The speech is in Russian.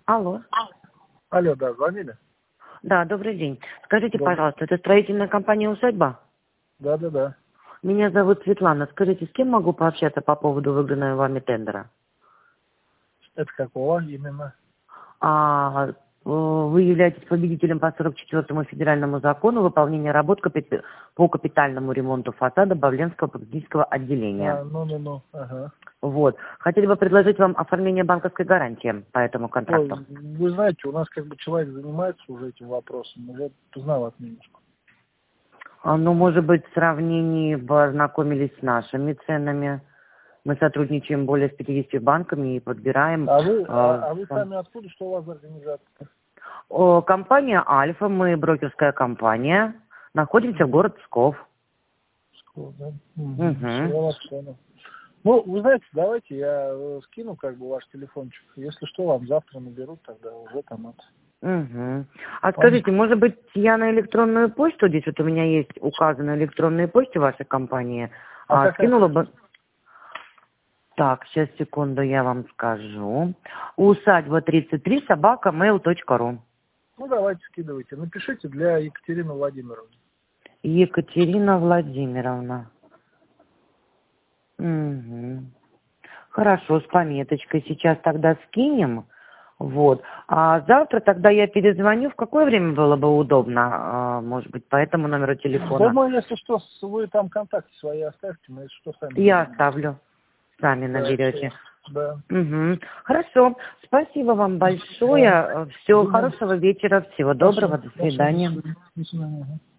Алло. Алло, да, звонили? Да, добрый день. Скажите, Добрый. пожалуйста, это строительная компания «Усадьба»? Да. Меня зовут Светлана. Скажите, с кем могу пообщаться по поводу выигранного вами тендера? Это какого именно? Вы являетесь победителем по 44-му федеральному закону выполнения работ по капитальному ремонту фасада Бавленского политехнического отделения. Ага. Вот. Хотели бы предложить вам оформление банковской гарантии по этому Ой, контракту. вы знаете, у нас как бы человек занимается уже этим вопросом, уже узнал от немножко. Может быть, в сравнении вы ознакомились с нашими ценами. Мы сотрудничаем более с 50 банками и подбираем... Вы сами откуда, что у вас за организация? Компания «Альфа», мы брокерская компания, находимся в городе Псков. Псков, да? Угу. Все, я вас понял. Ну, вы знаете, давайте я скину как бы ваш телефончик. Если что, вам завтра наберут, тогда уже там это. Угу. А скажите, может быть, я на электронную почту, здесь вот у меня есть указаны электронные почты вашей компании, скинула бы... Так, сейчас, секунду, я вам скажу. усадьба33@mail.ru. Ну, давайте скидывайте. Напишите для Екатерины Владимировны. Екатерина Владимировна. Угу. Хорошо, с пометочкой. Сейчас тогда скинем. Вот. А завтра тогда я перезвоню. В какое время было бы удобно? Может быть, по этому номеру телефона? Думаю, если что, вы там контакты свои оставьте, мы если что сами. Я оставлю. Сами наберете. Да. Угу. Хорошо. Спасибо вам большое. Всего хорошего вечера. Всего доброго. До свидания. До свидания.